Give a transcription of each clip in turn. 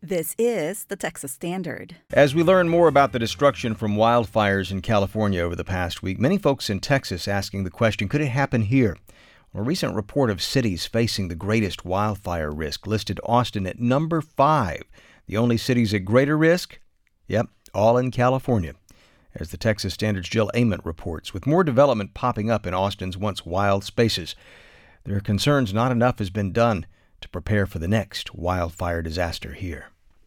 This is the Texas Standard. As we learn more about the destruction from wildfires in California over the past week, many folks in Texas asking the question, could it happen here? A recent report of cities facing the greatest wildfire risk listed Austin at number 5. The only cities at greater risk? Yep, all in California. As the Texas Standard's Jill Ament reports, with more development popping up in Austin's once wild spaces, there are concerns not enough has been done to prepare for the next wildfire disaster here.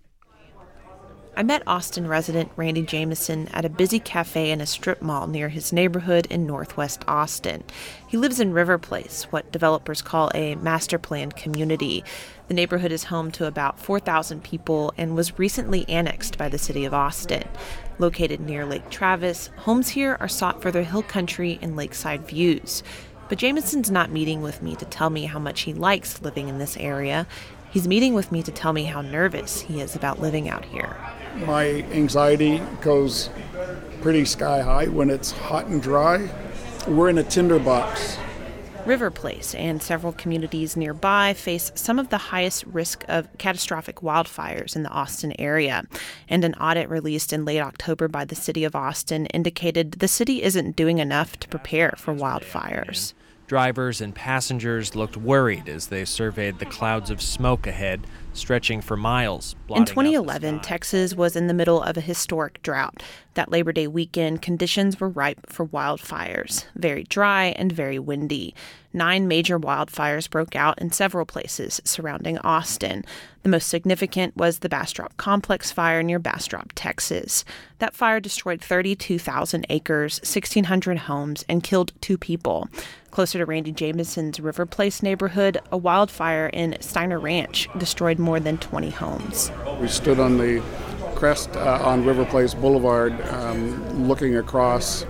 I met Austin resident Randy Jameson at a busy cafe in a strip mall near his neighborhood in northwest Austin. He lives in River Place, what developers call a master planned community. The neighborhood is home to about 4,000 people and was recently annexed by the city of Austin. Located near Lake Travis, homes here are sought for their hill country and lakeside views. But Jameson's not meeting with me to tell me how much he likes living in this area. He's meeting with me to tell me how nervous he is about living out here. My anxiety goes pretty sky high when it's hot and dry. We're in a tinderbox. River Place and several communities nearby face some of the highest risk of catastrophic wildfires in the Austin area. And an audit released in late October by the city of Austin indicated the city isn't doing enough to prepare for wildfires. Drivers and passengers looked worried as they surveyed the clouds of smoke ahead, stretching for miles. In 2011, Texas was in the middle of a historic drought. That Labor Day weekend, conditions were ripe for wildfires, very dry and very windy. 9 major wildfires broke out in several places surrounding Austin. The most significant was the Bastrop Complex fire near Bastrop, Texas. That fire destroyed 32,000 acres, 1,600 homes, and killed 2 people. Closer to Randy Jameson's River Place neighborhood, a wildfire in Steiner Ranch destroyed more than 20 homes. We stood on the crest on River Place Boulevard looking across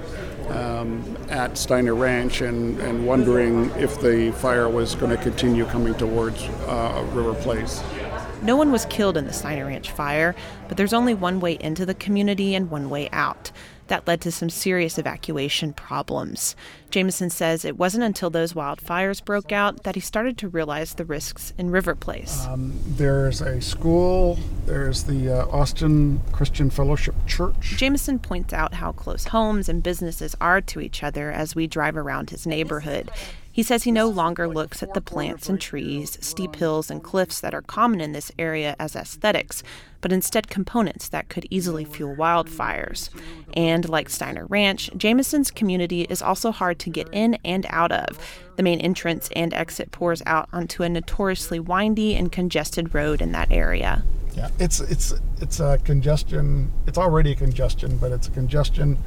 at Steiner Ranch and wondering if the fire was going to continue coming towards River Place. No one was killed in the Steiner Ranch fire, but there's only one way into the community and one way out. That led to some serious evacuation problems. Jameson says it wasn't until those wildfires broke out that he started to realize the risks in River Place. There's a school, there's the Austin Christian Fellowship Church. Jameson points out how close homes and businesses are to each other as we drive around his neighborhood. He says he no longer looks at the plants and trees, steep hills and cliffs that are common in this area as aesthetics, but instead components that could easily fuel wildfires. And like Steiner Ranch, Jameson's community is also hard to get in and out of. The main entrance and exit pours out onto a notoriously windy and congested road in that area. Yeah, it's a congestion. It's already a congestion, but it's a congestion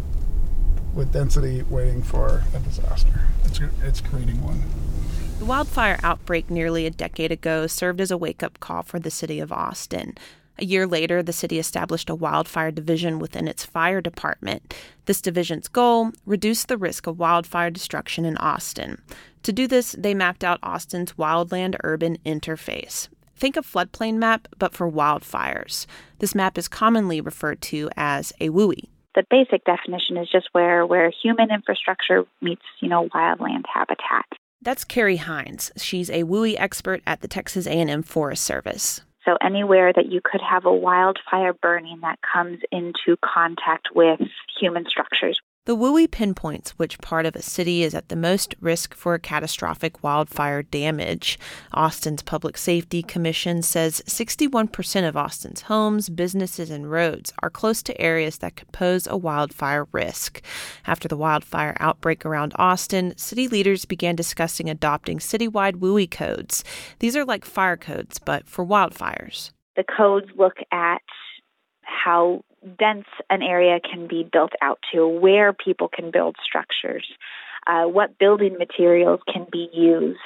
with density waiting for a disaster. It's creating one. The wildfire outbreak nearly a decade ago served as a wake-up call for the city of Austin. A year later, the city established a wildfire division within its fire department. This division's goal, reduce the risk of wildfire destruction in Austin. To do this, they mapped out Austin's wildland-urban interface. Think a floodplain map, but for wildfires. This map is commonly referred to as a WUI. The basic definition is just where human infrastructure meets, wildland habitat. That's Carrie Hines. She's a WUI expert at the Texas A&M Forest Service. So anywhere that you could have a wildfire burning that comes into contact with human structures. The WUI pinpoints which part of a city is at the most risk for catastrophic wildfire damage. Austin's Public Safety Commission says 61% of Austin's homes, businesses, and roads are close to areas that could pose a wildfire risk. After the wildfire outbreak around Austin, city leaders began discussing adopting citywide WUI codes. These are like fire codes, but for wildfires. The codes look at how dense an area can be built out to, where people can build structures, what building materials can be used,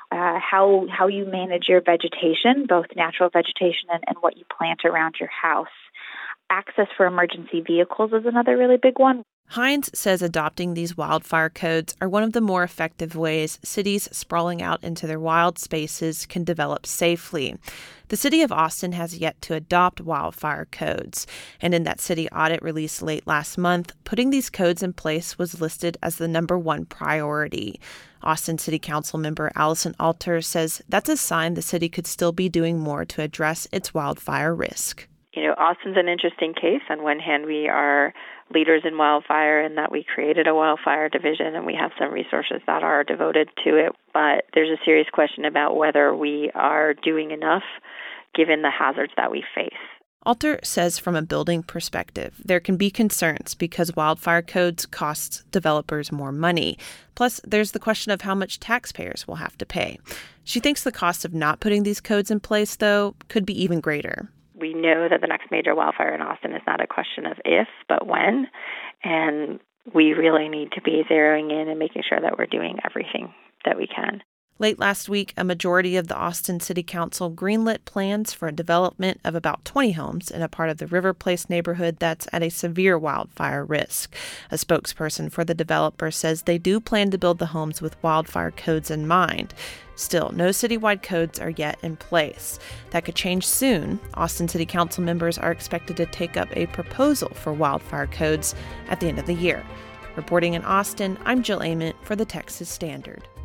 how you manage your vegetation, both natural vegetation and what you plant around your house. access for emergency vehicles is another really big one. Hines says adopting these wildfire codes are one of the more effective ways cities sprawling out into their wild spaces can develop safely. The city of Austin has yet to adopt wildfire codes, and in that city audit released late last month, putting these codes in place was listed as the number one priority. Austin City Council member Allison Alter says that's a sign the city could still be doing more to address its wildfire risk. Austin's an interesting case. On one hand, we are leaders in wildfire in that we created a wildfire division and we have some resources that are devoted to it. But there's a serious question about whether we are doing enough given the hazards that we face. Alter says from a building perspective, there can be concerns because wildfire codes cost developers more money. Plus, there's the question of how much taxpayers will have to pay. She thinks the cost of not putting these codes in place, though, could be even greater. We know that the next major wildfire in Austin is not a question of if, but when. And we really need to be zeroing in and making sure that we're doing everything that we can. Late last week, a majority of the Austin City Council greenlit plans for a development of about 20 homes in a part of the River Place neighborhood that's at a severe wildfire risk. A spokesperson for the developer says they do plan to build the homes with wildfire codes in mind. Still, no citywide codes are yet in place. That could change soon. Austin City Council members are expected to take up a proposal for wildfire codes at the end of the year. Reporting in Austin, I'm Jill Ament for the Texas Standard.